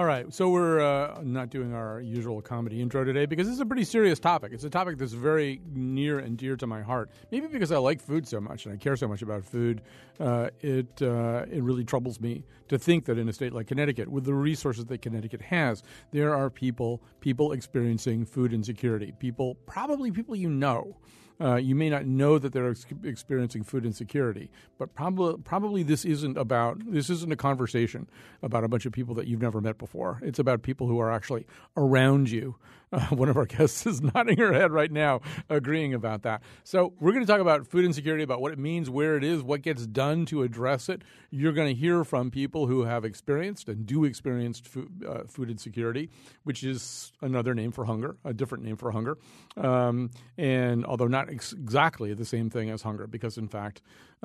All right, so we're not doing our usual comedy intro today because this is a pretty serious topic. It's a topic that's very near and dear to my heart. Maybe because I like food so much and I care so much about food, it really troubles me to think that in a state like Connecticut, with the resources that Connecticut has, there are people experiencing food insecurity. Probably people you know. You may not know that they're experiencing food insecurity, but probably this isn't a conversation about a bunch of people that you've never met before. It's about people who are actually around you. One of our guests is nodding her head right now, agreeing about that. So we're going to talk about food insecurity, about what it means, where it is, what gets done to address it. You're going to hear from people who have experienced and do experience food insecurity, which is another name for hunger, a different name for hunger, and although not exactly the same thing as hunger, because in fact,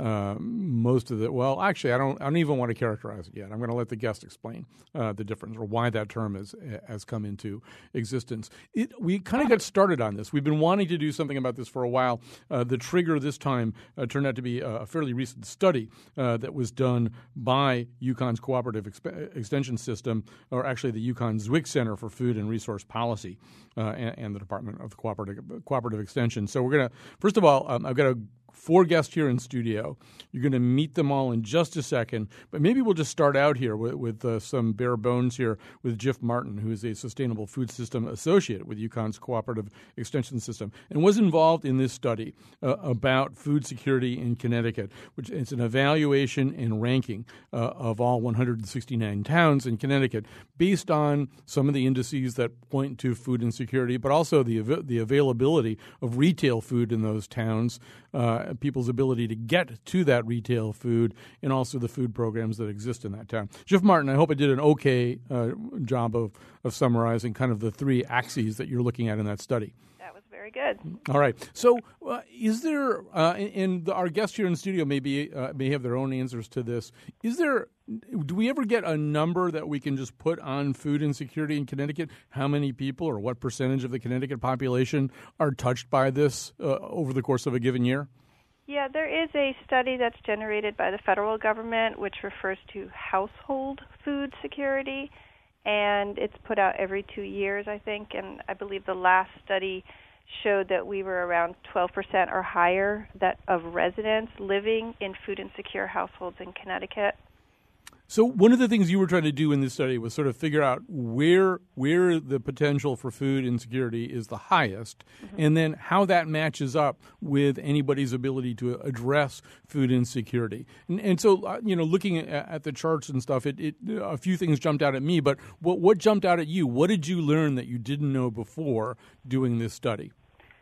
most of actually, I don't even want to characterize it yet. I'm going to let the guest explain the difference or why that term has come into existence. We kind of got started on this. We've been wanting to do something about this for a while. The trigger this time turned out to be a fairly recent study that was done by UConn's Cooperative Extension System, or actually the UConn Zwick Center for Food and Resource Policy and the Department of Cooperative Extension. So we're going to, first of all, I've got 4 guests here in studio. You're going to meet them all in just a second, but maybe we'll just start out here with some bare bones here with Jeff Martin, who is a Sustainable Food System Associate with UConn's Cooperative Extension System and was involved in this study about food security in Connecticut, which is an evaluation and ranking of all 169 towns in Connecticut based on some of the indices that point to food insecurity, but also the availability of retail food in those towns, people's ability to get to that retail food, and also the food programs that exist in that town. Jeff Martin, I hope I did an okay job of summarizing kind of the 3 axes that you're looking at in that study. That was very good. All right. So is there, and our guests here in the studio may have their own answers to this, do we ever get a number that we can just put on food insecurity in Connecticut? How many people or what percentage of the Connecticut population are touched by this over the course of a given year? Yeah, there is a study that's generated by the federal government, which refers to household food security, and it's put out every 2 years, I think, and I believe the last study showed that we were around 12% or higher of residents living in food insecure households in Connecticut. So one of the things you were trying to do in this study was sort of figure out where the potential for food insecurity is the highest, and then how that matches up with anybody's ability to address food insecurity. And so, looking at the charts and stuff, a few things jumped out at me. But what jumped out at you? What did you learn that you didn't know before doing this study?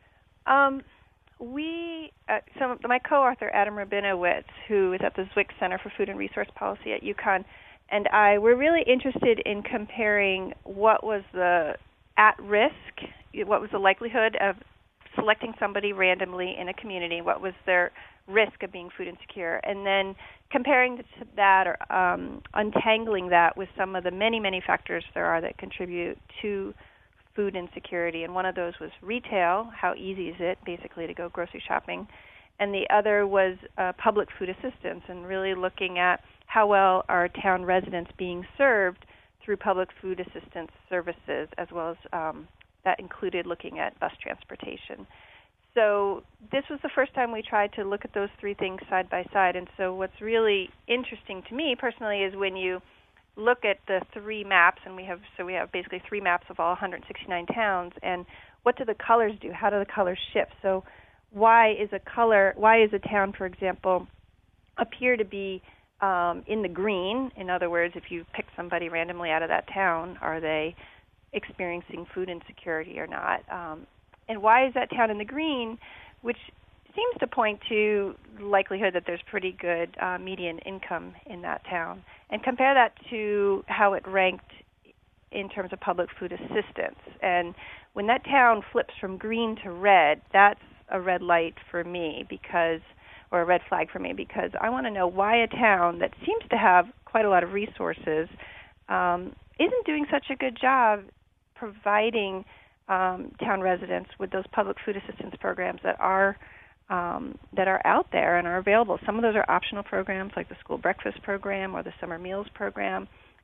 My co-author, Adam Rabinowitz, who is at the Zwick Center for Food and Resource Policy at UConn, and I were really interested in comparing what was the what was the likelihood of selecting somebody randomly in a community, what was their risk of being food insecure, and then comparing that or untangling that with some of the many, many factors there are that contribute to food insecurity. And one of those was retail, how easy is it basically to go grocery shopping, and the other was public food assistance, and really looking at how well are town residents being served through public food assistance services, as well as that included looking at bus transportation. So this was the first time we tried to look at those 3 things side by side, and so what's really interesting to me personally is when you look at the 3 maps, and we have basically 3 maps of all 169 towns, and what do the colors do? How do the colors shift? So why is a town, for example, appear to be in the green? In other words, if you pick somebody randomly out of that town, are they experiencing food insecurity or not? And why is that town in the green, which seems to point to the likelihood that there's pretty good median income in that town? And compare that to how it ranked in terms of public food assistance. And when that town flips from green to red, that's a red light for me or a red flag for me, because I want to know why a town that seems to have quite a lot of resources isn't doing such a good job providing town residents with those public food assistance programs that are out there and are available. Some of those are optional programs like the school breakfast program or the summer meals program,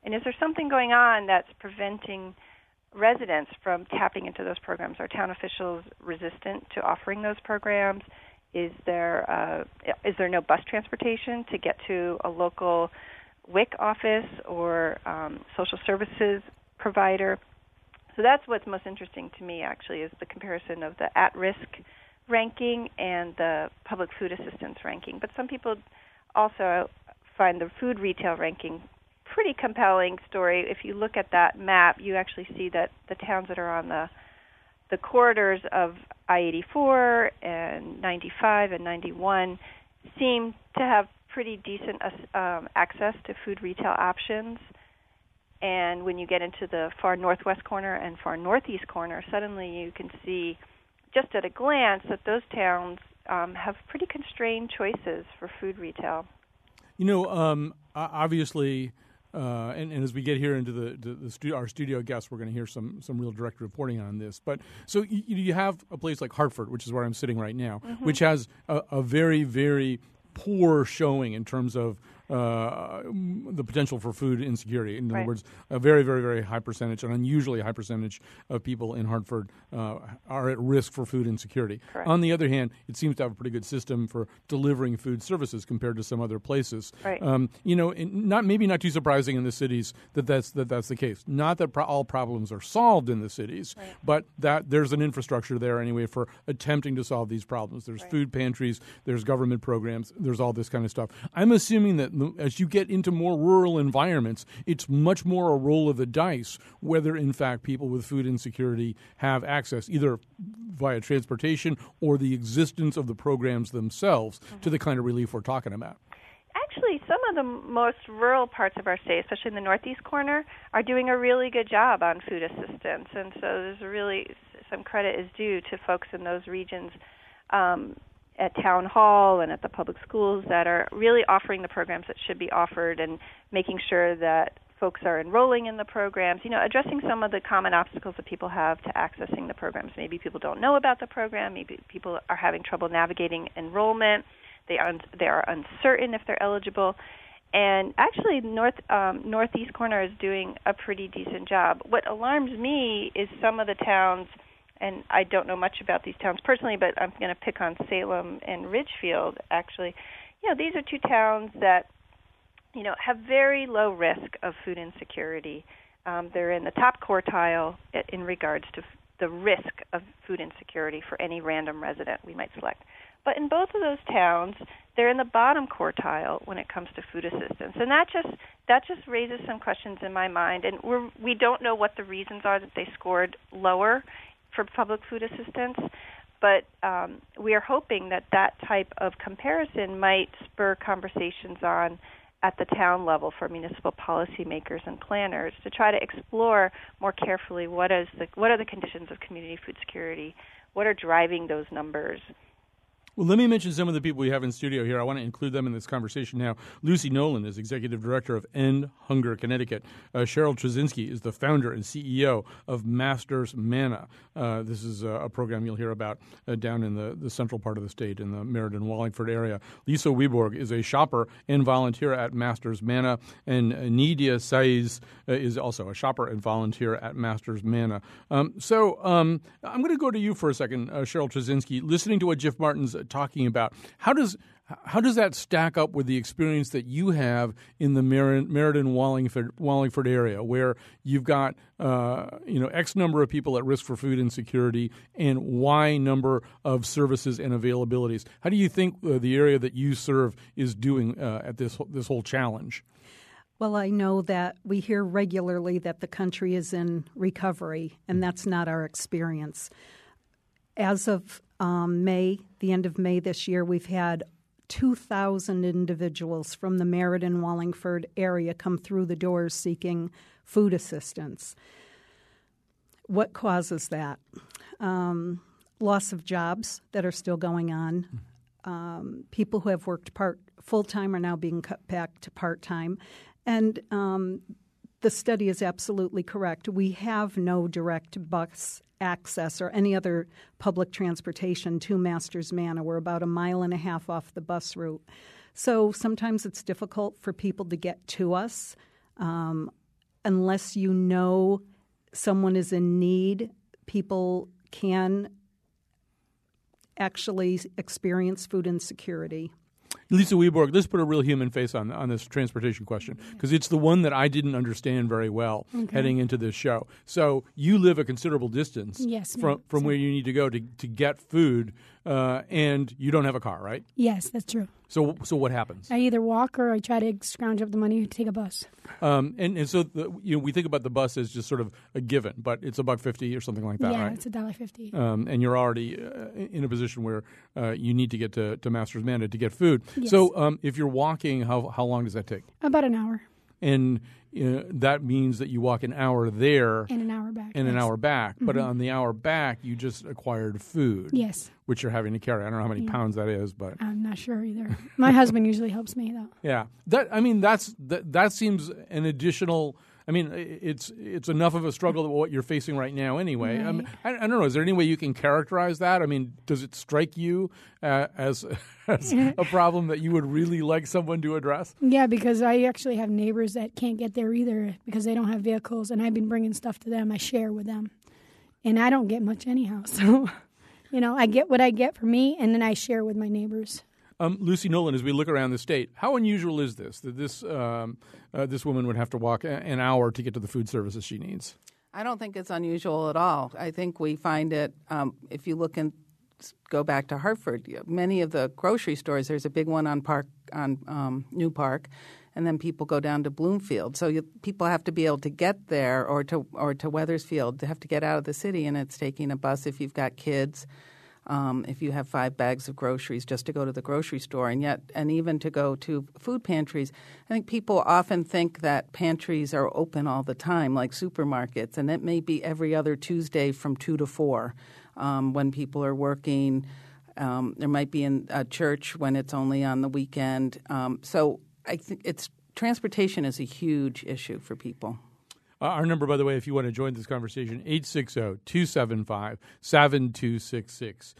And is there something going on that's preventing residents from tapping into those programs? Are town officials resistant to offering those programs? Is there no bus transportation to get to a local WIC office or social services provider? So that's what's most interesting to me, actually, is the comparison of the at-risk ranking and the public food assistance ranking. But some people also find the food retail ranking pretty compelling story. If you look at that map, you actually see that the towns that are on the corridors of I-84 and 95 and 91 seem to have pretty decent access to food retail options. And when you get into the far northwest corner and far northeast corner, suddenly you can see just at a glance that those towns have pretty constrained choices for food retail. Obviously, and as we get here into our studio guests, we're going to hear some real direct reporting on this. But so you have a place like Hartford, which is where I'm sitting right now, which has a very, very poor showing in terms of the potential for food insecurity. In other words, a very, very, very high percentage, an unusually high percentage of people in Hartford are at risk for food insecurity. Correct. On the other hand, it seems to have a pretty good system for delivering food services compared to some other places. Right. Maybe not too surprising in the cities that's the case. Not that all problems are solved in the cities, but that there's an infrastructure there anyway for attempting to solve these problems. There's food pantries, there's government programs, there's all this kind of stuff. I'm assuming that as you get into more rural environments, it's much more a roll of the dice whether, in fact, people with food insecurity have access, either via transportation or the existence of the programs themselves, to the kind of relief we're talking about. Actually, some of the most rural parts of our state, especially in the northeast corner, are doing a really good job on food assistance. And so there's really some credit is due to folks in those regions at town hall and at the public schools that are really offering the programs that should be offered and making sure that folks are enrolling in the programs, addressing some of the common obstacles that people have to accessing the programs. Maybe people don't know about the program. Maybe people are having trouble navigating enrollment. They are uncertain if they're eligible. And actually, northeast corner is doing a pretty decent job. What alarms me is some of the towns, and I don't know much about these towns personally, but I'm going to pick on Salem and Ridgefield, actually. These are two towns that, have very low risk of food insecurity. They're in the top quartile in regards to the risk of food insecurity for any random resident we might select. But in both of those towns, they're in the bottom quartile when it comes to food assistance. And that just raises some questions in my mind. And we don't know what the reasons are that they scored lower for public food assistance, but we are hoping that type of comparison might spur conversations on at the town level for municipal policymakers and planners to try to explore more carefully what are the conditions of community food security, what are driving those numbers. Well, let me mention some of the people we have in studio here. I want to include them in this conversation now. Lucy Nolan is Executive Director of End Hunger Connecticut. Cheryl Trzynski is the founder and CEO of Masters Manna. This is a program you'll hear about down in the central part of the state in the Meriden-Wallingford area. Lisa Wiborg is a shopper and volunteer at Masters Manna. And Nidia Saiz is also a shopper and volunteer at Masters Manna. So I'm going to go to you for a second, Cheryl Trzynski. Listening to what Jeff Martin's talking about, how does that stack up with the experience that you have in the Meriden-Wallingford area, where you've got X number of people at risk for food insecurity and Y number of services and availabilities? How do you think the area that you serve is doing at this whole challenge? Well, I know that we hear regularly that the country is in recovery, and that's not our experience. As of the end of May this year, we've had 2,000 individuals from the Meriden-Wallingford area come through the doors seeking food assistance. What causes that? Loss of jobs that are still going on. People who have worked full-time are now being cut back to part-time. And the study is absolutely correct. We have no direct bus access or any other public transportation to Masters Manna. We're about 1.5 miles off the bus route. So sometimes it's difficult for people to get to us. unless you know someone is in need, people can actually experience food insecurity. Lisa Weborg, let's put a real human face on this transportation question, because it's the one that I didn't understand very well heading into this show. So you live a considerable distance from where you need to go to get food, and you don't have a car, right? Yes, that's true. So what happens? I either walk or I try to scrounge up the money to take a bus. And so we think about the bus as just sort of a given, but it's $1.50 or something like that, right? Yeah, it's $1.50. And you're already in a position where you need to get to Masters Manna to get food. Yes. So if you're walking, how long does that take? About an hour. And that means that you walk an hour there. And an hour back. And an hour back. Mm-hmm. But on the hour back, you just acquired food. Yes. Which you're having to carry. I don't know how many pounds that is, but I'm not sure either. My husband usually helps me, though. Yeah. That seems an additional... I mean, it's enough of a struggle to what you're facing right now anyway. Right. I mean, I don't know. Is there any way you can characterize that? I mean, does it strike you as a problem that you would really like someone to address? Yeah, because I actually have neighbors that can't get there either because they don't have vehicles, and I've been bringing stuff to them. I share with them. And I don't get much anyhow. So, I get what I get for me, and then I share with my neighbors. Lucy Nolan, as we look around the state, how unusual is this, that this woman would have to walk an hour to get to the food services she needs? I don't think it's unusual at all. I think we find it, if you look and go back to Hartford, many of the grocery stores, there's a big one on New Park, and then people go down to Bloomfield. So people have to be able to get there or to Wethersfield. They have to get out of the city, and it's taking a bus if you've got kids. If you have 5 bags of groceries just to go to the grocery store, and even to go to food pantries. I think people often think that pantries are open all the time, like supermarkets, and it may be every other Tuesday from 2 to 4 when people are working. There might be in a church when it's only on the weekend. So I think transportation is a huge issue for people. Our number, by the way, if you want to join this conversation, 860-275-7266.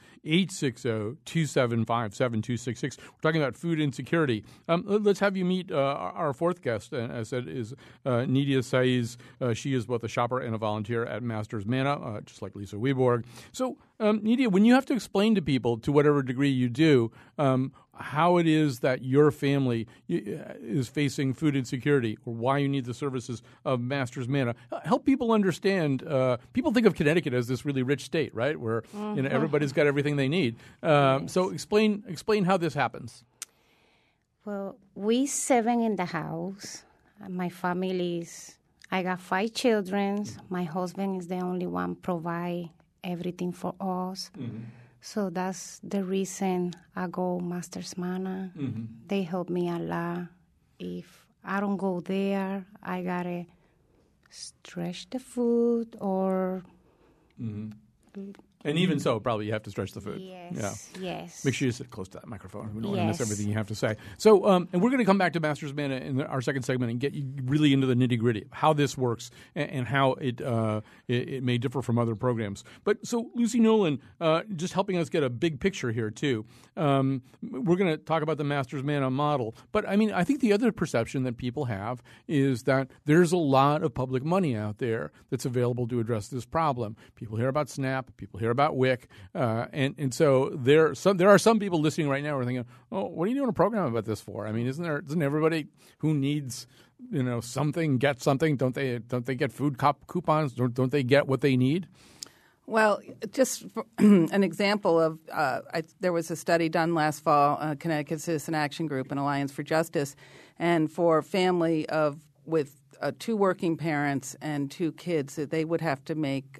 860-275-7266. We're talking about food insecurity. Let's have you meet our fourth guest, as I said, is Nidia Saiz. She is both a shopper and a volunteer at Masters Manna, just like Lisa Weborg. So, Nidia, when you have to explain to people, to whatever degree you do, how it is that your family is facing food insecurity or why you need the services of Masters Manna. Help people understand. People think of Connecticut as this really rich state, right, where everybody's got everything they need. So explain how this happens. Well, we 7 in the house. My family I got 5 children. My husband is the only one provide everything for us. Mm-hmm. So that's the reason I go Masters Manna. Mm-hmm. They help me a lot. If I don't go there, I gotta stretch the food or... Mm-hmm. And even so, probably you have to stretch the food. Yes. Make sure you sit close to that microphone. We don't want to miss everything you have to say. So, and we're going to come back to Masters Manna in our second segment and get you really into the nitty-gritty of how this works and how it may differ from other programs. But so, Lucy Nolan, just helping us get a big picture here, too. We're going to talk about the Masters Manna model. But, I mean, I think the other perception that people have is that there's a lot of public money out there that's available to address this problem. People hear about SNAP. People hear about WIC, and so there are some people listening right now who are thinking, "Oh, what are you doing a program about this for?" I mean, doesn't everybody who needs something get something? Don't they get food coupons? Don't they get what they need? Well, just an example of there was a study done last fall, Connecticut Citizen Action Group and Alliance for Justice, and for a family with 2 working parents and 2 kids, they would have to make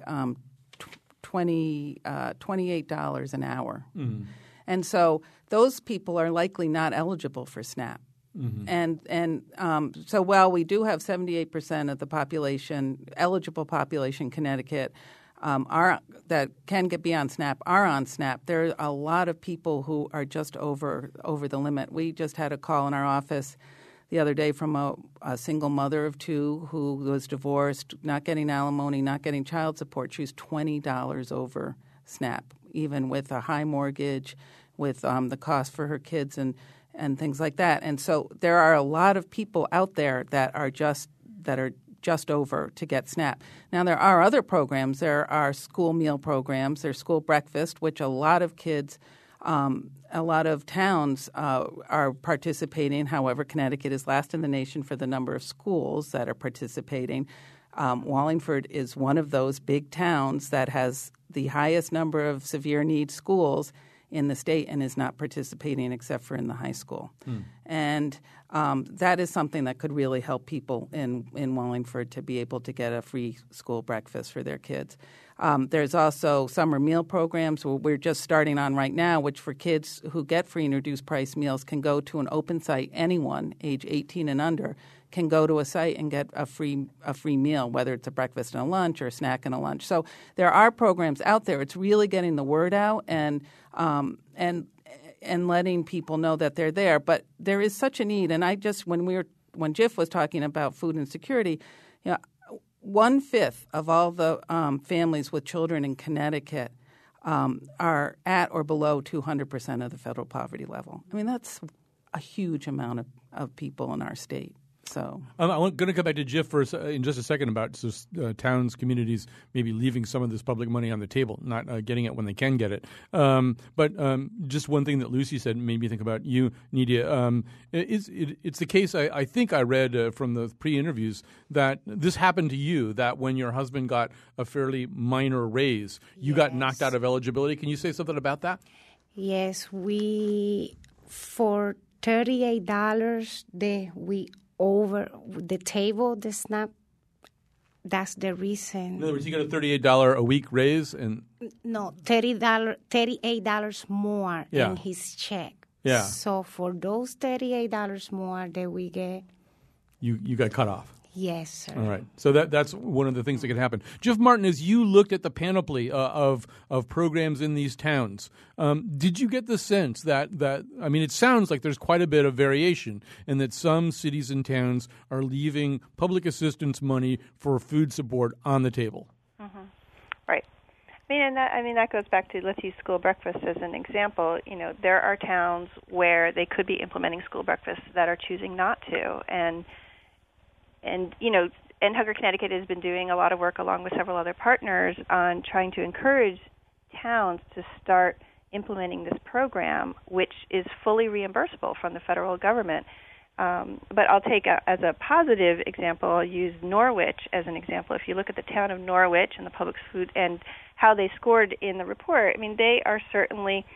$28 an hour. Mm-hmm. And so those people are likely not eligible for SNAP. Mm-hmm. And so while we do have 78% of the population, eligible population in Connecticut, that can be on SNAP are on SNAP, there are a lot of people who are just over the limit. We just had a call in our office the other day from a single mother of 2 who was divorced, not getting alimony, not getting child support. She was $20 over SNAP, even with a high mortgage, with the cost for her kids and things like that. And so there are a lot of people out there that are just just over to get SNAP. Now, there are other programs. There are school meal programs. There's school breakfast, which a lot of kids a lot of towns are participating. However, Connecticut is last in the nation for the number of schools that are participating. Wallingford is one of those big towns that has the highest number of severe needs schools in the state and is not participating except for in the high school. And that is something that could really help people in Wallingford to be able to get a free school breakfast for their kids. There's also summer meal programs we're just starting on right now, which for kids who get free and reduced price meals can go to an open site. Anyone age 18 and under can go to a site and get a free meal, whether it's a breakfast and a lunch or a snack and a lunch. So there are programs out there. It's really getting the word out and letting people know that they're there. But there is such a need. And when Jeff was talking about food insecurity, 1/5 of all the families with children in Connecticut are at or below 200% of the federal poverty level. I mean, that's a huge amount of people in our state. So I'm going to come back to Jeff in just a second about towns, communities maybe leaving some of this public money on the table, not getting it when they can get it. But just one thing that Lucy said made me think about you, Nydia. It's the case, I think I read from the pre-interviews, that this happened to you, that when your husband got a fairly minor raise, you got knocked out of eligibility. Can you say something about that? Yes, for $38, we over the table, the SNAP, that's the reason. In other words, you got a $38 a week raise? No, $38 more in his check. Yeah. So for those $38 more that we get. You got cut off. Yes, sir. All right. So that's one of the things that could happen. Jeff Martin, as you looked at the panoply of programs in these towns, did you get the sense that I mean, it sounds like there's quite a bit of variation and that some cities and towns are leaving public assistance money for food support on the table? Mm-hmm. Right. That goes back to, let's use school breakfast as an example. There are towns where they could be implementing school breakfast that are choosing not to. And Hunger Connecticut has been doing a lot of work along with several other partners on trying to encourage towns to start implementing this program, which is fully reimbursable from the federal government. But I'll take as a positive example, I'll use Norwich as an example. If you look at the town of Norwich and the public food and how they scored in the report, they are certainly,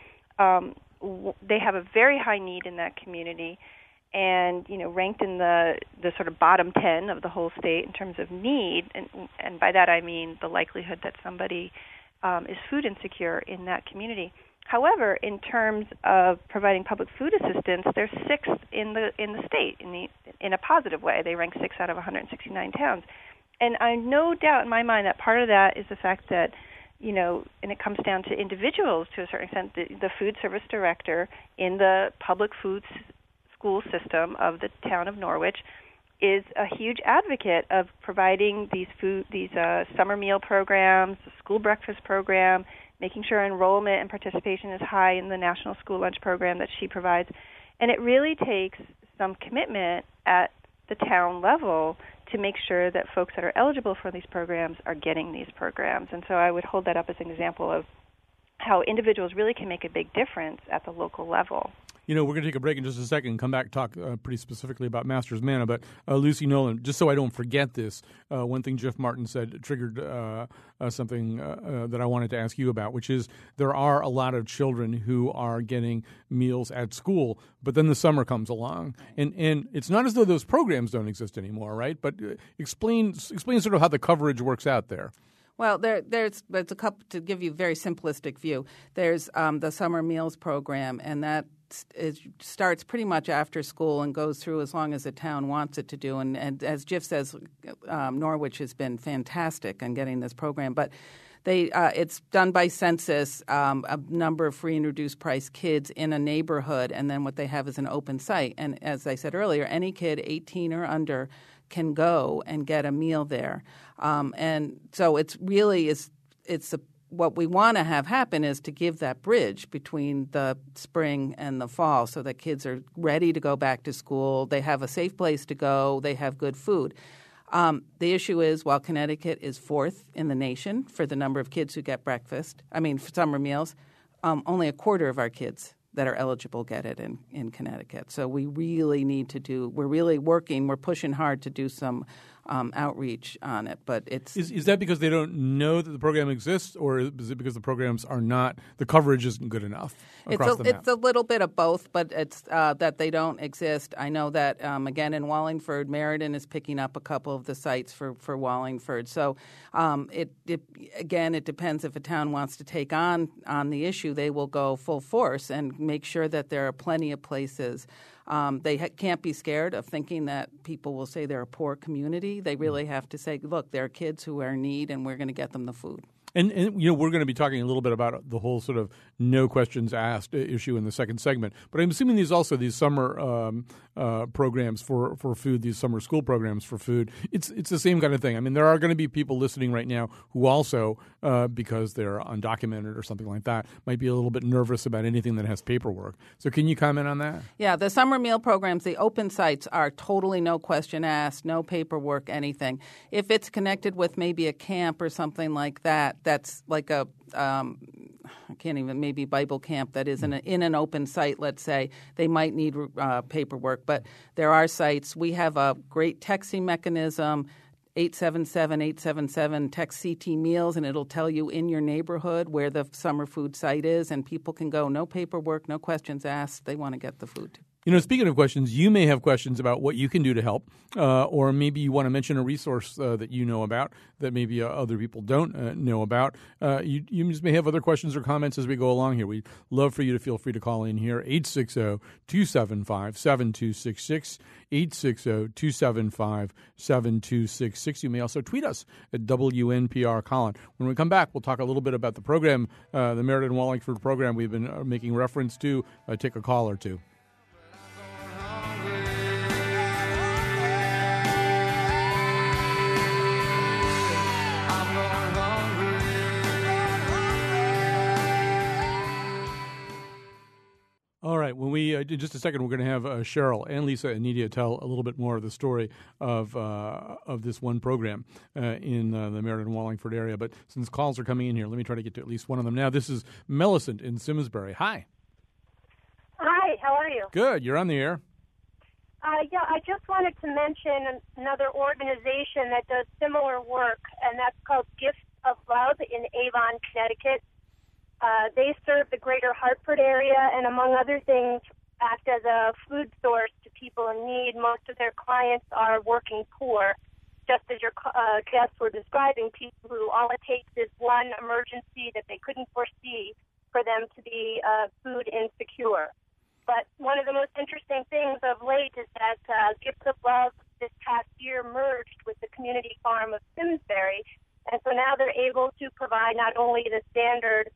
they have a very high need in that community, and ranked in the sort of bottom 10 of the whole state in terms of need, and by that I mean the likelihood that somebody is food insecure in that community. However, in terms of providing public food assistance, they're sixth in the state in a positive way. They rank 6 out of 169 towns, and I no doubt in my mind that part of that is the fact that and it comes down to individuals to a certain extent. The food service director in the public food school system of the town of Norwich is a huge advocate of providing these summer meal programs, the school breakfast program, making sure enrollment and participation is high in the National School Lunch Program that she provides. And it really takes some commitment at the town level to make sure that folks that are eligible for these programs are getting these programs. And so I would hold that up as an example of how individuals really can make a big difference at the local level. We're going to take a break in just a second and come back and talk pretty specifically about Masters Manna. But Lucy Nolan, just so I don't forget this, one thing Jeff Martin said triggered something that I wanted to ask you about, which is there are a lot of children who are getting meals at school, but then the summer comes along. And it's not as though those programs don't exist anymore, right? But explain sort of how the coverage works out there. Well, there's a couple, to give you a very simplistic view. There's the summer meals program, and that it starts pretty much after school and goes through as long as the town wants it to do. And as Jeff says, Norwich has been fantastic in getting this program. But it's done by census, a number of free and reduced price kids in a neighborhood, and then what they have is an open site. And as I said earlier, any kid 18 or under can go and get a meal there. And so it's what we want to have happen is to give that bridge between the spring and the fall so that kids are ready to go back to school. They have a safe place to go. They have good food. The issue is, while Connecticut is fourth in the nation for the number of kids who get for summer meals, only a quarter of our kids that are eligible get it in Connecticut. So we really need to we're really working, we're pushing hard to do some outreach on it. But Is that because they don't know that the program exists, or is it because the programs are not, the coverage isn't good enough across the map? It's a little bit of both, but it's that they don't exist. I know that, again, in Wallingford, Meriden is picking up a couple of the sites for Wallingford. So it depends if a town wants to take on the issue. They will go full force and make sure that there are plenty of places. They can't be scared of thinking that people will say they're a poor community. They really have to say, look, there are kids who are in need, and we're going to get them the food. And we're going to be talking a little bit about the whole sort of no questions asked issue in the second segment. But I'm assuming these summer programs for food, these summer school programs for food, it's the same kind of thing. I mean, there are going to be people listening right now who also, because they're undocumented or something like that, might be a little bit nervous about anything that has paperwork. So can you comment on that? Yeah, the summer meal programs, the open sites are totally no question asked, no paperwork, anything. If it's connected with maybe a camp or something like that, that's like a maybe Bible camp that is in an open site, let's say, they might need paperwork. But there are sites. We have a great texting mechanism, 877-877, text CT Meals, and it'll tell you in your neighborhood where the summer food site is, and people can go, no paperwork, no questions asked. They want to get the food. Speaking of questions, you may have questions about what you can do to help, or maybe you want to mention a resource that you know about that maybe other people don't know about. You just may have other questions or comments as we go along here. We'd love for you to feel free to call in here, 860-275-7266, 860-275-7266. You may also tweet us at WNPR Colin. When we come back, we'll talk a little bit about the program, the Meriden Wallingford program we've been making reference to. Take a call or two. All right. When we in just a second, we're going to have Cheryl and Lisa and Nidia tell a little bit more of the story of this one program in the Meriden Wallingford area. But since calls are coming in here, let me try to get to at least one of them now. This is Millicent in Simsbury. Hi. Hi. How are you? Good. You're on the air. Yeah, I just wanted to mention another organization that does similar work, and that's called Gifts of Love in Avon, Connecticut. They serve the greater Hartford area and, among other things, act as a food source to people in need. Most of their clients are working poor, just as your guests were describing, people who all it takes is one emergency that they couldn't foresee for them to be food insecure. But one of the most interesting things of late is that Gifts of Love this past year merged with the community farm of Simsbury, and so now they're able to provide not only the standard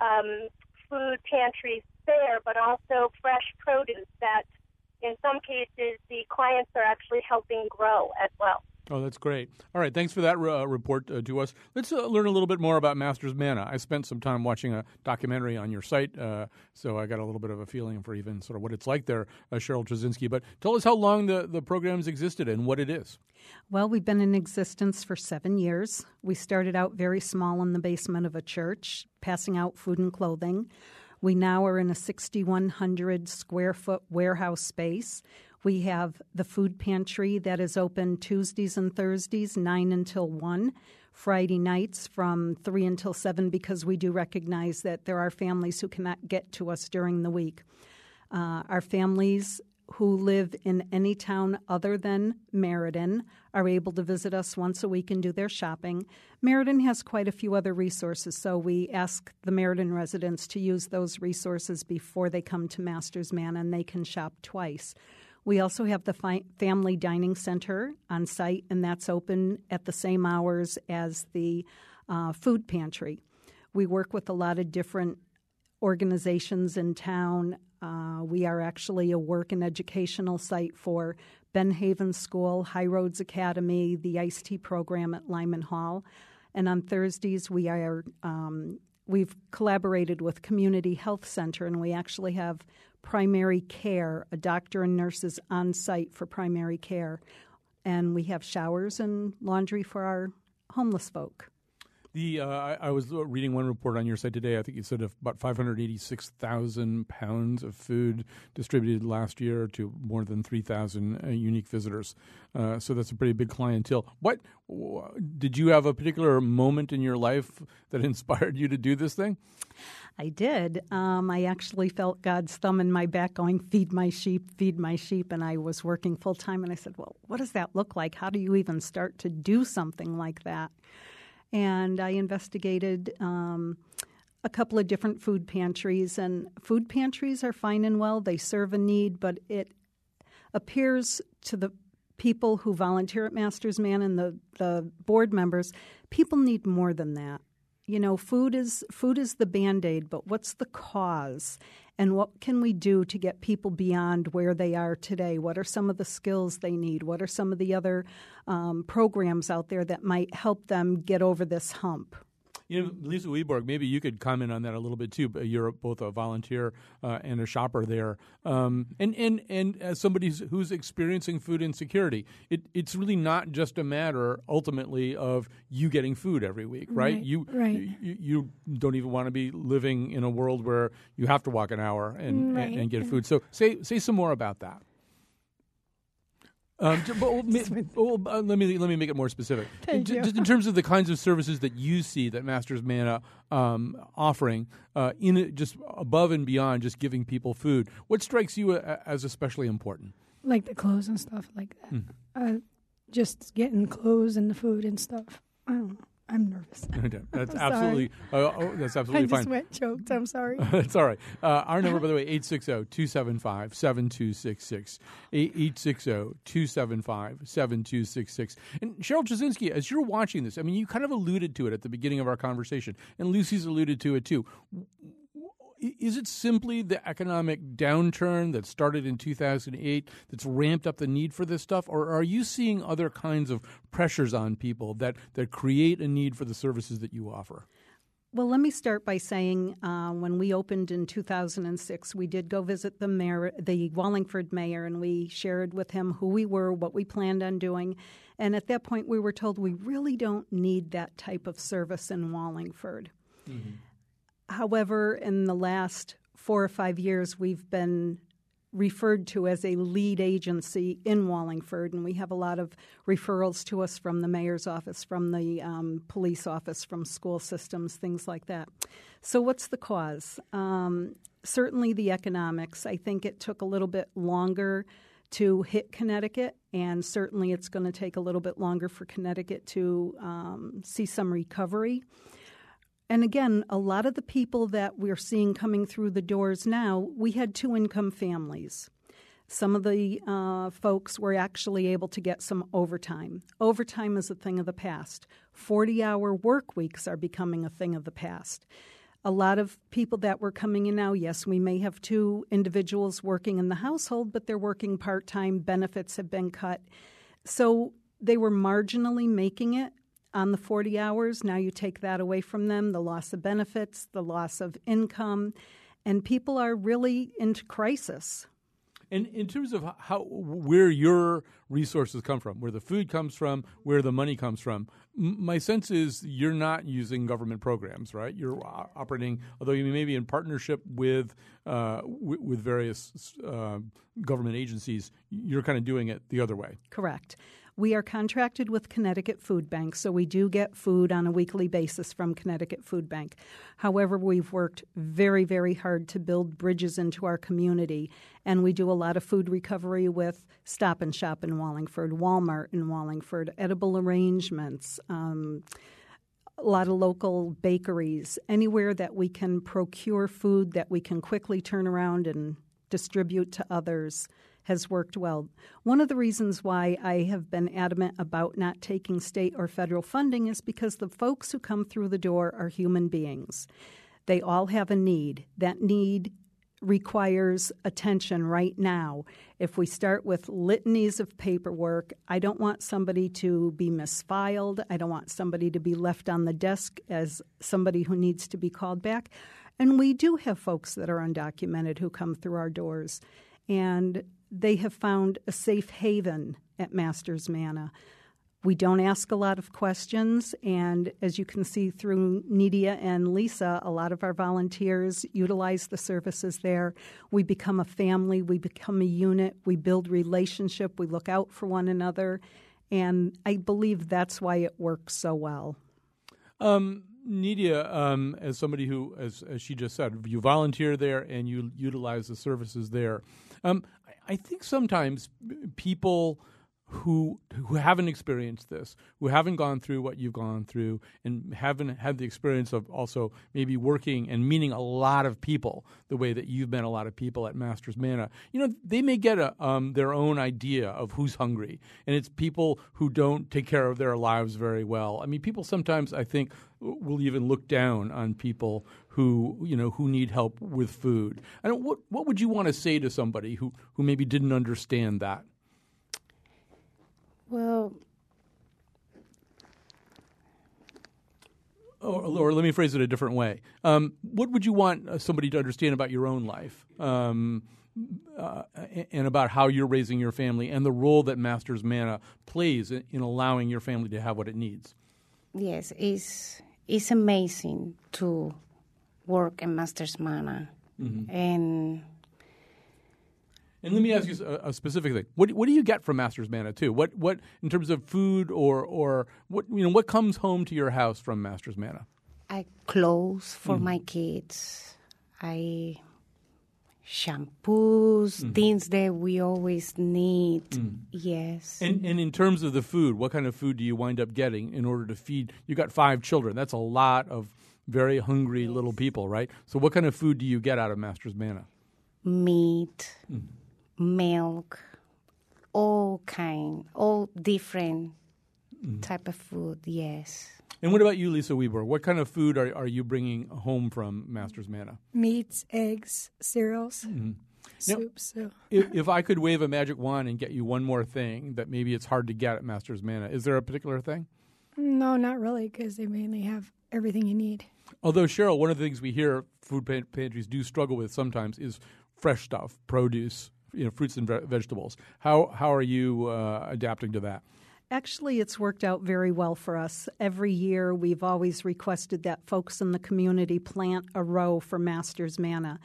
food pantry fare, but also fresh produce that in some cases the clients are actually helping grow as well. Oh, that's great. All right, thanks for that report to us. Let's learn a little bit more about Masters Manna. I spent some time watching a documentary on your site, so I got a little bit of a feeling for even sort of what it's like there, Cheryl Trzynski. But tell us how long the program's existed and what it is. Well, we've been in existence for 7 years. We started out very small in the basement of a church, passing out food and clothing. We now are in a 6,100 square foot warehouse space. We have the food pantry that is open Tuesdays and Thursdays, 9 until 1, Friday nights from 3 until 7, because we do recognize that there are families who cannot get to us during the week. Our families who live in any town other than Meriden are able to visit us once a week and do their shopping. Meriden has quite a few other resources, so we ask the Meriden residents to use those resources before they come to Masters Manna, and they can shop twice. We also have the Family Dining Center on site, and that's open at the same hours as the food pantry. We work with a lot of different organizations in town. We are actually a work and educational site for Ben Haven School, High Roads Academy, the Iced Tea program at Lyman Hall. And on Thursdays, we've collaborated with Community Health Center, and we actually have primary care, a doctor and nurses on site for primary care. and we have showers and laundry for our homeless folk. I was reading one report on your site today. I think you said about 586,000 pounds of food distributed last year to more than 3,000 unique visitors. So that's a pretty big clientele. Did you have a particular moment in your life that inspired you to do this thing? I did. I actually felt God's thumb in my back going, feed my sheep, and I was working full-time, and I said, well, what does that look like? How do you even start to do something like that? And I investigated a couple of different food pantries, and food pantries are fine and well. They serve a need, but it appears to the people who volunteer at Master's Man and the board members, people need more than that. You know, food is the Band-Aid, but what's the cause? And what can we do to get people beyond where they are today? What are some of the skills they need? What are some of the other programs out there that might help them get over this hump? You know, Lisa Weborg, maybe you could comment on that a little bit too. You're both a volunteer and a shopper there, and as somebody who's experiencing food insecurity, it's really not just a matter ultimately of you getting food every week, right? You don't even want to be living in a world where you have to walk an hour and get food. So say some more about that. Let me make it more specific. Just in terms of the kinds of services that you see that Master's Manna offering, just above and beyond just giving people food, what strikes you as especially important? Like the clothes and stuff like that. Just getting clothes and the food and stuff. I don't know. I'm nervous. That's absolutely that's absolutely fine. I just went choked. I'm sorry. That's all right. Our number, by the way, 860-275-7266. 860-275-7266. And Cheryl Jasinski, as you're watching this, I mean, you kind of alluded to it at the beginning of our conversation, and Lucy's alluded to it too. Is it simply the economic downturn that started in 2008 that's ramped up the need for this stuff, or are you seeing other kinds of pressures on people that create a need for the services that you offer? Well, let me start by saying when we opened in 2006, we did go visit the mayor, the Wallingford mayor, and we shared with him who we were, what we planned on doing. And at that point, we were told we really don't need that type of service in Wallingford. Mm-hmm. However, in the last 4 or 5 years, we've been referred to as a lead agency in Wallingford, and we have a lot of referrals to us from the mayor's office, from the police office, from school systems, things like that. So what's the cause? Certainly the economics. I think it took a little bit longer to hit Connecticut, and certainly it's going to take a little bit longer for Connecticut to see some recovery. And again, a lot of the people that we're seeing coming through the doors now, we had 2-income families. Some of the folks were actually able to get some overtime. Overtime is a thing of the past. 40-hour work weeks are becoming a thing of the past. A lot of people that were coming in now, yes, we may have 2 individuals working in the household, but they're working part-time. Benefits have been cut. So they were marginally making it on the 40 hours. Now you take that away from them, the loss of benefits, the loss of income, and people are really into crisis. And in terms of where your resources come from, where the food comes from, where the money comes from, my sense is you're not using government programs, right? You're operating, although you may be in partnership with various government agencies, you're kind of doing it the other way. Correct. We are contracted with Connecticut Food Bank, so we do get food on a weekly basis from Connecticut Food Bank. However, we've worked very, very hard to build bridges into our community, and we do a lot of food recovery with Stop and Shop in Wallingford, Walmart in Wallingford, Edible Arrangements, a lot of local bakeries, anywhere that we can procure food that we can quickly turn around and distribute to others has worked well. One of the reasons why I have been adamant about not taking state or federal funding is because the folks who come through the door are human beings. They all have a need. That need requires attention right now. If we start with litanies of paperwork, I don't want somebody to be misfiled. I don't want somebody to be left on the desk as somebody who needs to be called back. And we do have folks that are undocumented who come through our doors. And they have found a safe haven at Masters Manna. We don't ask a lot of questions, and as you can see through Nidia and Lisa, a lot of our volunteers utilize the services there. We become a family, we become a unit, we build relationship, we look out for one another, and I believe that's why it works so well. Nidia, as somebody who, as she just said, you volunteer there and you utilize the services there. I think sometimes people who haven't experienced this, who haven't gone through what you've gone through, and haven't had the experience of also maybe working and meeting a lot of people the way that you've met a lot of people at Masters Manna, they may get their own idea of who's hungry, and it's people who don't take care of their lives very well. I mean, people sometimes, I think, will even look down on people who need help with food. What would you want to say to somebody who maybe didn't understand that? Well, or let me phrase it a different way. What would you want somebody to understand about your own life and about how you're raising your family and the role that Masters Manna plays in allowing your family to have what it needs? Yes, it's amazing to work in Masters Manna. Mm-hmm. And let me ask you a specific thing. What do you get from Masters Manna too? What in terms of food or what comes home to your house from Masters Manna? I clothes for my kids. I shampoos, things that we always need. Yes. And in terms of the food, what kind of food do you wind up getting in order to feed? You got 5 children. That's a lot of very hungry little people, right? So what kind of food do you get out of Masters Manna? Meat. Milk, all different type of food, yes. And what about you, Lisa Weber? What kind of food are you bringing home from Masters Manna? Meats, eggs, cereals, soups. So. If I could wave a magic wand and get you one more thing that maybe it's hard to get at Masters Manna, is there a particular thing? No, not really, because they mainly have everything you need. Although, Cheryl, one of the things we hear food pantries do struggle with sometimes is fresh stuff, produce, fruits and vegetables. How are you adapting to that? Actually, it's worked out very well for us. Every year, we've always requested that folks in the community plant a row for Masters Manna.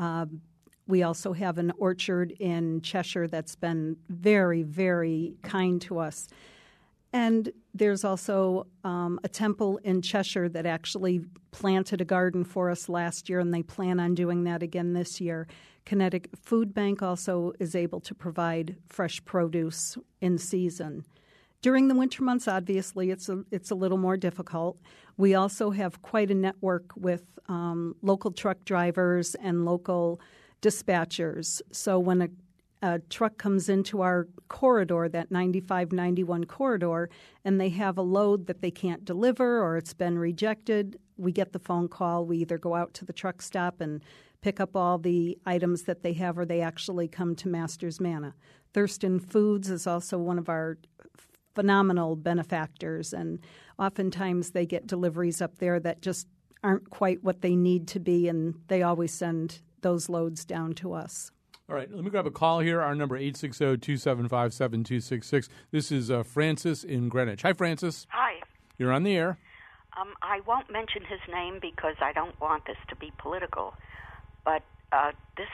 We also have an orchard in Cheshire that's been very, very kind to us. And there's also a temple in Cheshire that actually planted a garden for us last year, and they plan on doing that again this year. Connecticut Food Bank also is able to provide fresh produce in season. During the winter months, obviously, it's a little more difficult. We also have quite a network with local truck drivers and local dispatchers. So when a truck comes into our corridor, that 95-91 corridor, and they have a load that they can't deliver or it's been rejected, we get the phone call. We either go out to the truck stop and pick up all the items that they have, or they actually come to Masters Manna. Thurston Foods is also one of our phenomenal benefactors, and oftentimes they get deliveries up there that just aren't quite what they need to be, and they always send those loads down to us. All right, let me grab a call here. Our number 860-275-7266. This is Francis in Greenwich. Hi, Francis. Hi. You're on the air. I won't mention his name because I don't want this to be political, but this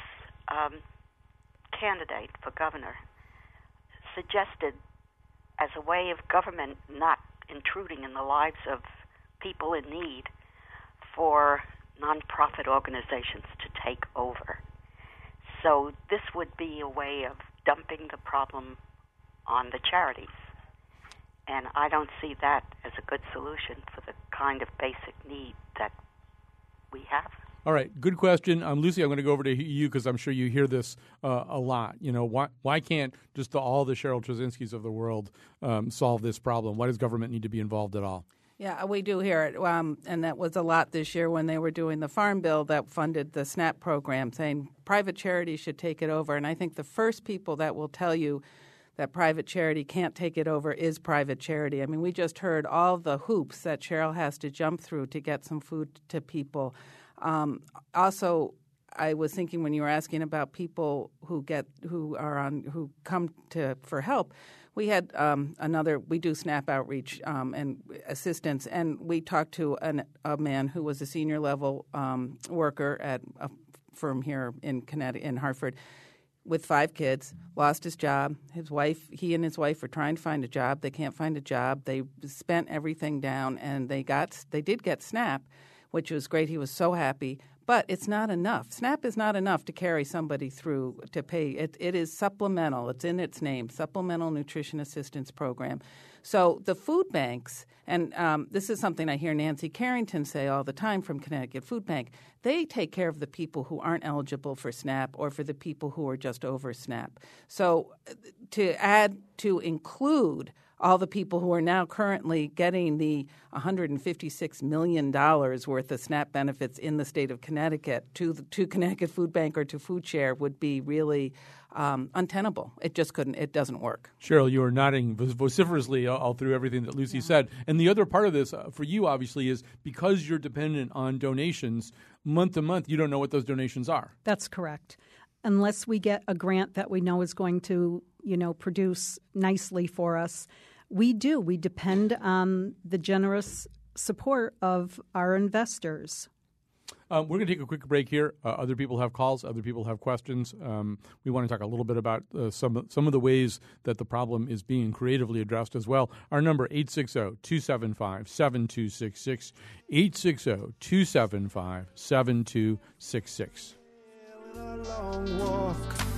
candidate for governor suggested, as a way of government not intruding in the lives of people in need, for nonprofit organizations to take over. So this would be a way of dumping the problem on the charities. And I don't see that as a good solution for the kind of basic need that we have. All right, good question. Lucy, I'm going to go over to you because I'm sure you hear this a lot. Why can't just all the Cheryl Trzynskis of the world solve this problem? Why does government need to be involved at all? Yeah, we do hear it, and that was a lot this year when they were doing the Farm Bill that funded the SNAP program, saying private charities should take it over. And I think the first people that will tell you that private charity can't take it over is private charity. I mean, we just heard all the hoops that Cheryl has to jump through to get some food to people. Also, I was thinking when you were asking about people who come for help. We had we do SNAP outreach and assistance, and we talked to a man who was a senior level worker at a firm here in Connecticut, in Hartford, with 5 kids, lost his job. He and his wife were trying to find a job. They can't find a job. They spent everything down, and they did get SNAP, which was great. He was so happy. But it's not enough. SNAP is not enough to carry somebody through to pay. It is supplemental. It's in its name, Supplemental Nutrition Assistance Program. So the food banks, and this is something I hear Nancy Carrington say all the time from Connecticut Food Bank, they take care of the people who aren't eligible for SNAP or for the people who are just over SNAP. So to include all the people who are now currently getting the $156 million worth of SNAP benefits in the state of Connecticut to Connecticut Food Bank or to Food Share would be really untenable. It just couldn't. It doesn't work. Cheryl, you are nodding vociferously all through everything that Lucy said. And the other part of this for you, obviously, is because you're dependent on donations month to month, you don't know what those donations are. That's correct. Unless we get a grant that we know is going to, produce nicely for us, we depend on the generous support of our investors. We're going to take a quick break here. Other people have calls. Other people have questions. We want to talk a little bit about some of the ways that the problem is being creatively addressed as well. Our number, 860-275-7266, 860-275-7266. Long walk.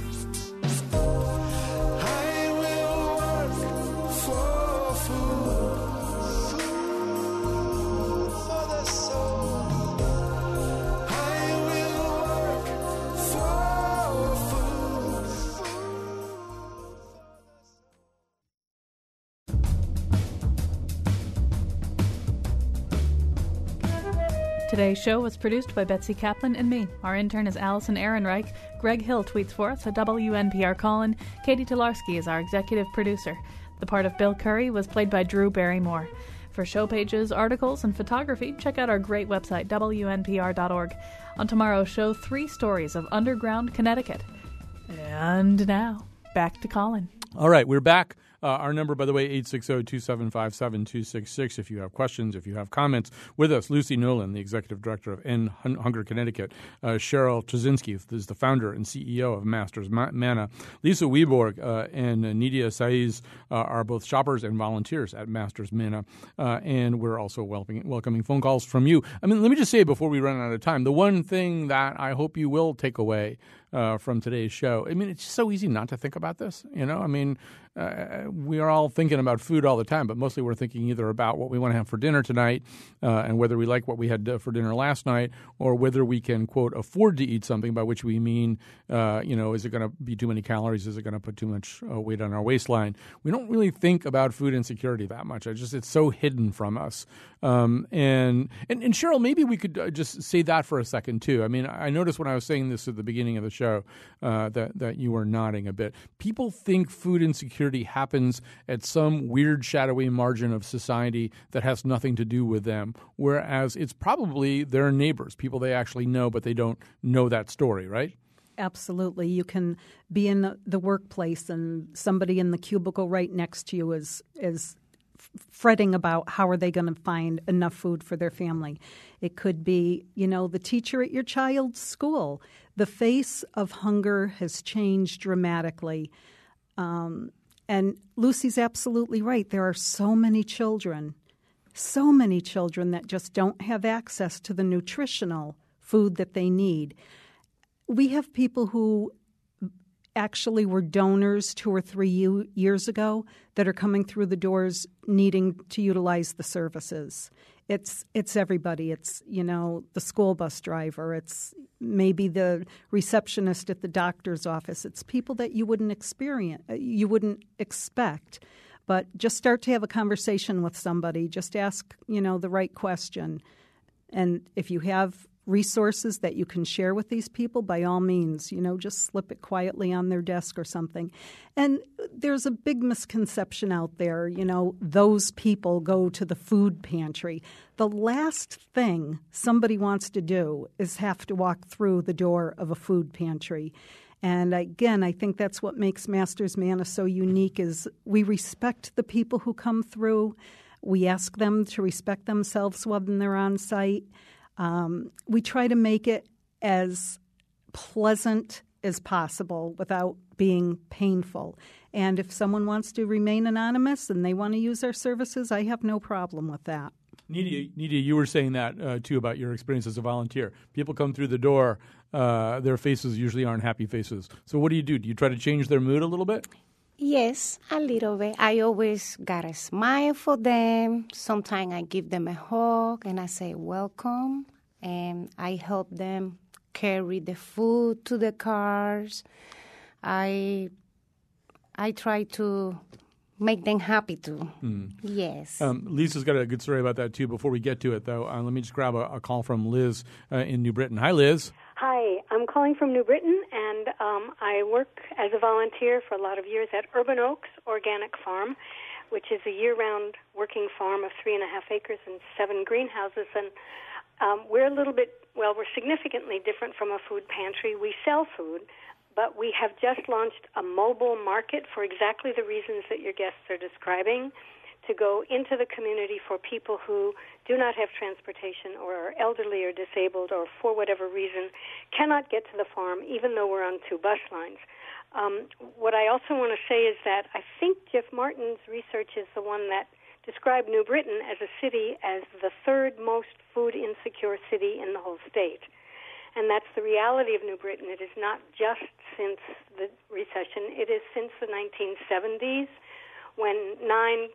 Today's show was produced by Betsy Kaplan and me. Our intern is Allison Ehrenreich. Greg Hill tweets for us at WNPR Colin. Katie Tolarski is our executive producer. The part of Bill Curry was played by Drew Barrymore. For show pages, articles, and photography, check out our great website, WNPR.org. On tomorrow's show, 3 stories of underground Connecticut. And now, back to Colin. All right, we're back. Our number, by the way, 860-275-7266. If you have questions, if you have comments, with us, Lucy Nolan, the executive director of End Hunger Connecticut. Cheryl Trzynski is the founder and CEO of Masters Manna. Lisa Weborg and Nidia Saiz are both shoppers and volunteers at Masters Manna. And we're also welcoming phone calls from you. I mean, let me just say before we run out of time, the one thing that I hope you will take away from today's show. I mean, it's just so easy not to think about this. I mean, we are all thinking about food all the time, but mostly we're thinking either about what we want to have for dinner tonight and whether we like what we had for dinner last night, or whether we can, quote, afford to eat something, by which we mean, is it going to be too many calories? Is it going to put too much weight on our waistline? We don't really think about food insecurity that much. It's so hidden from us. And Cheryl, maybe we could just say that for a second, too. I mean, I noticed when I was saying this at the beginning of the show that you were nodding a bit. People think food insecurity happens at some weird, shadowy margin of society that has nothing to do with them, whereas it's probably their neighbors, people they actually know, but they don't know that story, right? Absolutely. You can be in the workplace and somebody in the cubicle right next to you is fretting about how are they going to find enough food for their family. It could be, the teacher at your child's school. The face of hunger has changed dramatically. And Lucy's absolutely right. There are so many children that just don't have access to the nutritional food that they need. We have people who actually were donors 2 or 3 years ago that are coming through the doors needing to utilize the services. It's everybody. It's, the school bus driver. It's maybe the receptionist at the doctor's office. It's people that you wouldn't expect. But just start to have a conversation with somebody. Just ask, the right question. And if you have resources that you can share with these people, by all means, just slip it quietly on their desk or something. And there's a big misconception out there, those people go to the food pantry. The last thing somebody wants to do is have to walk through the door of a food pantry. And again, I think that's what makes Masters Manna so unique is we respect the people who come through. We ask them to respect themselves when they're on site. We try to make it as pleasant as possible without being painful. And if someone wants to remain anonymous and they want to use our services, I have no problem with that. Nydia, you were saying that, too, about your experience as a volunteer. People come through the door, their faces usually aren't happy faces. So what do? Do you try to change their mood a little bit? Yes, a little bit. I always got a smile for them. Sometimes I give them a hug and I say welcome. And I help them carry the food to the cars. I try to make them happy too. Yes. Lisa's got a good story about that too. Before we get to it, though, let me just grab a call from Liz in New Britain. Hi, Liz. Hi, I'm calling from New Britain, and I work as a volunteer for a lot of years at Urban Oaks Organic Farm, which is a year-round working farm of 3.5 acres and 7 greenhouses. And we're we're significantly different from a food pantry. We sell food, but we have just launched a mobile market for exactly the reasons that your guests are describing, to go into the community for people who do not have transportation or are elderly or disabled or for whatever reason cannot get to the farm, even though we're on 2 bus lines. What I also want to say is that I think Jeff Martin's research is the one that described New Britain as a city as the 3rd most food insecure city in the whole state. And that's the reality of New Britain. It is not just since the recession. It is since the 1970s when 9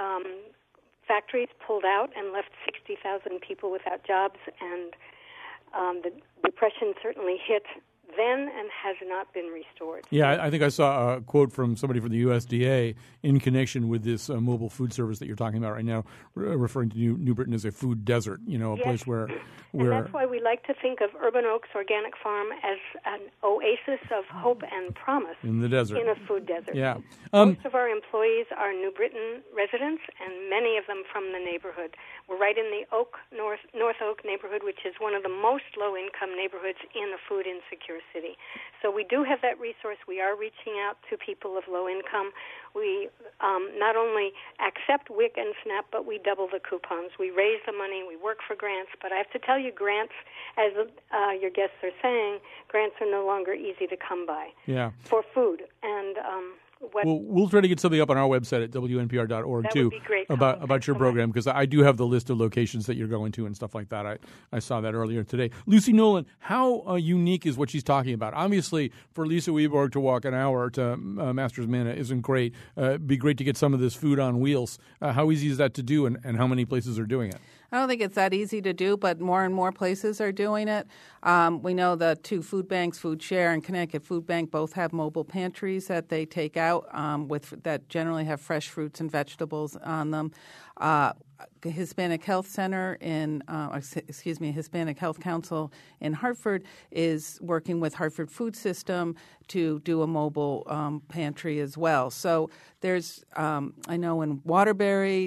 factories pulled out and left 60,000 people without jobs, and the Depression certainly hit then and has not been restored. Yeah, I think I saw a quote from somebody from the USDA in connection with this mobile food service that you're talking about right now, referring to New Britain as a food desert, a place where... And that's why we like to think of Urban Oaks Organic Farm as an oasis of hope and promise in the desert, in a food desert. Yeah. Most of our employees are New Britain residents, and many of them from the neighborhood. We're right in the North Oak neighborhood, which is one of the most low-income neighborhoods in a food insecure city. So we do have that resource. We are reaching out to people of low income. We not only accept WIC and SNAP, but we double the coupons. We raise the money. We work for grants. But I have to tell you, grants, as your guests are saying, grants are no longer easy to come by for food. And we'll try to get something up on our website at WNPR.org, that too, would be great, about your program, because I do have the list of locations that you're going to and stuff like that. I saw that earlier today. Lucy Nolan, how unique is what she's talking about? Obviously, for Lisa Weborg to walk an hour to Masters Manna isn't great. It'd be great to get some of this food on wheels. How easy is that to do, and how many places are doing it? I don't think it's that easy to do, but more and more places are doing it. We know the 2 food banks, Food Share and Connecticut Food Bank, both have mobile pantries that they take out that generally have fresh fruits and vegetables on them. Hispanic Health Center Hispanic Health Council in Hartford is working with Hartford Food System to do a mobile pantry as well. So there's, I know in Waterbury,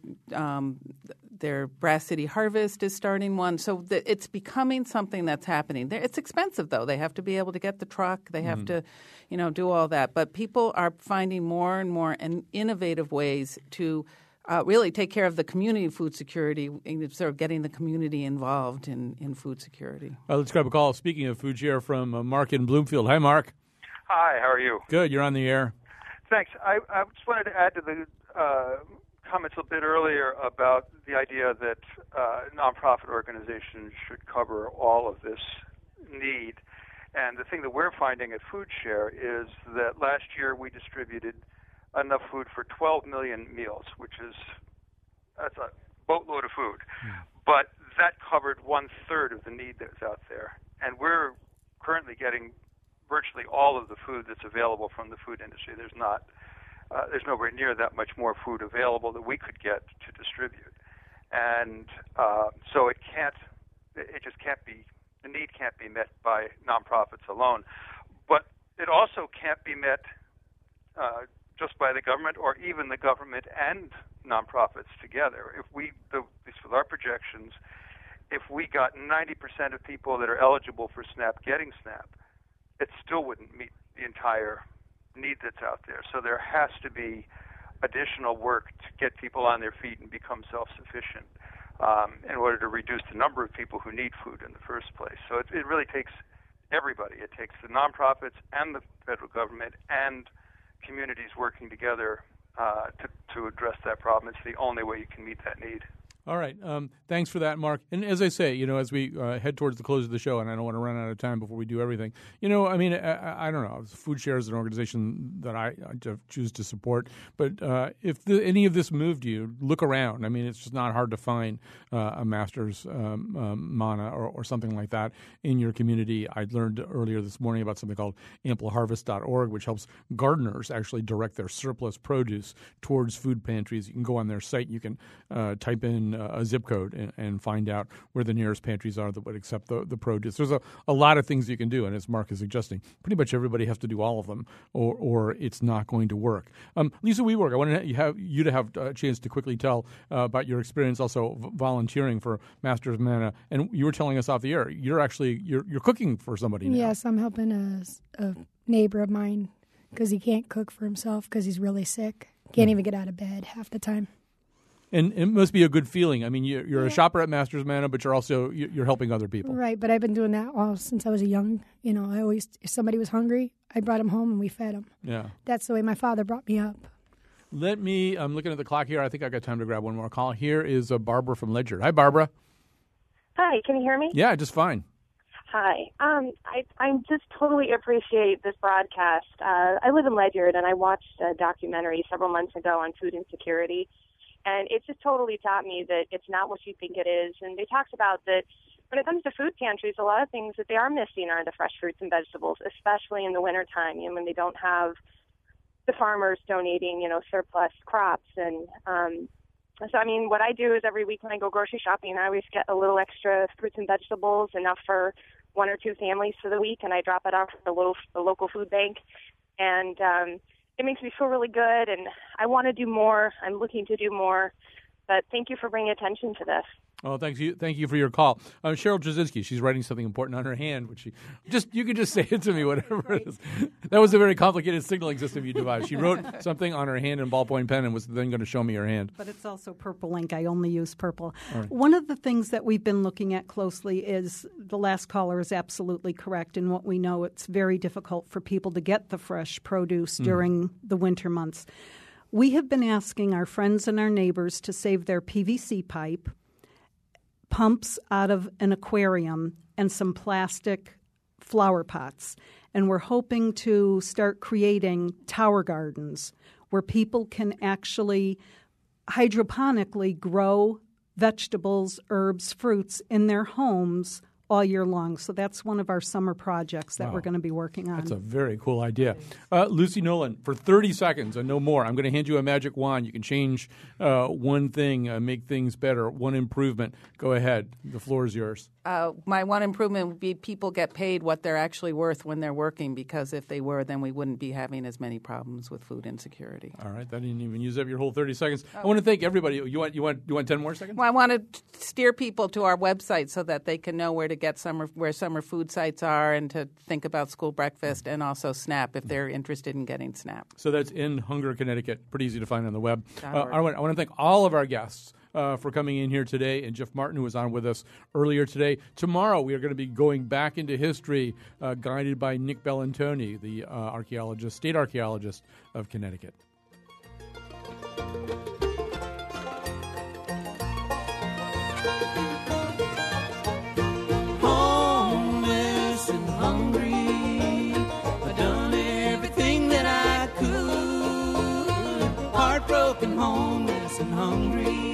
their Brass City Harvest is starting one. So it's becoming something that's happening. It's expensive, though. They have to be able to get the truck. They have to, do all that. But people are finding more and more innovative ways to really take care of the community food security, sort of getting the community involved in food security. Let's grab a call. Speaking of Food Share, from Mark in Bloomfield. Hi, Mark. Hi, how are you? Good. You're on the air. Thanks. I just wanted to add to the comments a bit earlier about the idea that nonprofit organizations should cover all of this need. And the thing that we're finding at Food Share is that last year we distributed enough food for 12 million meals, that's a boatload of food. But that covered 1/3 of the need that's out there. And we're currently getting virtually all of the food that's available from the food industry. There's nowhere near that much more food available that we could get to distribute. And so it just can't be The need can't be met by nonprofits alone. But it also can't be met just by the government or even the government and nonprofits together. If we, at least with our projections, if we got 90% of people that are eligible for SNAP getting SNAP, it still wouldn't meet the entire need that's out there. So there has to be additional work to get people on their feet and become self-sufficient in order to reduce the number of people who need food in the first place. So it really takes everybody. It takes the nonprofits and the federal government and communities working together to address that problem. It's the only way you can meet that need. All right. Thanks for that, Mark. And as I say, as we head towards the close of the show, and I don't want to run out of time before we do everything, I don't know. Food Share is an organization that I choose to support. But if any of this moved you, look around. I mean, it's just not hard to find a Masters Mana or something like that in your community. I learned earlier this morning about something called ampleharvest.org, which helps gardeners actually direct their surplus produce towards food pantries. You can go on their site. You can type in a zip code and find out where the nearest pantries are that would accept the produce. There's a lot of things you can do, and as Mark is suggesting, pretty much everybody has to do all of them, or it's not going to work. Lisa Weework, I want to have you to have a chance to quickly tell about your experience also volunteering for Masters Mana, and you were telling us off the air, you're cooking for somebody now. Yes, I'm helping a neighbor of mine because he can't cook for himself because he's really sick. Can't even get out of bed half the time. And it must be a good feeling. I mean, you're a shopper at Masters Mana, but you're also you're helping other people. Right, but I've been doing that all since I was young. I always, if somebody was hungry, I brought him home and we fed him. Yeah. That's the way my father brought me up. I'm looking at the clock here. I think I got time to grab one more call. Here is Barbara from Ledyard. Hi, Barbara. Hi, can you hear me? Yeah, just fine. Hi. I just totally appreciate this broadcast. I live in Ledyard, and I watched a documentary several months ago on food insecurity. And it just totally taught me that it's not what you think it is. And they talked about that when it comes to food pantries, a lot of things that they are missing are the fresh fruits and vegetables, especially in the wintertime, when they don't have the farmers donating, surplus crops. And so, what I do is every week when I go grocery shopping, I always get a little extra fruits and vegetables, enough for 1 or 2 families for the week, and I drop it off at the local food bank. And it makes me feel really good, and I want to do more. I'm looking to do more, but thank you for bringing attention to this. Oh, thank you for your call. Cheryl Jasinski, she's writing something important on her hand, which you can just say it to me, whatever it is. That was a very complicated signaling system you devised. She wrote something on her hand in ballpoint pen and was then going to show me her hand. But it's also purple ink. I only use purple. Right. One of the things that we've been looking at closely is the last caller is absolutely correct in what we know. It's very difficult for people to get the fresh produce during the winter months. We have been asking our friends and our neighbors to save their PVC pipe, pumps out of an aquarium, and some plastic flower pots. And we're hoping to start creating tower gardens where people can actually hydroponically grow vegetables, herbs, fruits in their homes all year long. So that's one of our summer projects that we're going to be working on. That's a very cool idea. Lucy Nolan, for 30 seconds and no more, I'm going to hand you a magic wand. You can change one thing, make things better, one improvement. Go ahead. The floor is yours. My one improvement would be people get paid what they're actually worth when they're working, because if they were, then we wouldn't be having as many problems with food insecurity. All right. That didn't even use up your whole 30 seconds. I want to thank everybody. You want 10 more seconds? Well, I want to steer people to our website so that they can know where to get where summer food sites are, and to think about school breakfast and also SNAP if they're interested in getting SNAP. So that's in Hunger, Connecticut. Pretty easy to find on the web. I want to thank all of our guests for coming in here today, and Jeff Martin, who was on with us earlier today. Tomorrow, we are going to be going back into history, guided by Nick Bellantoni, the state archaeologist of Connecticut. Homeless and hungry, I've done everything that I could. Heartbroken, homeless and hungry.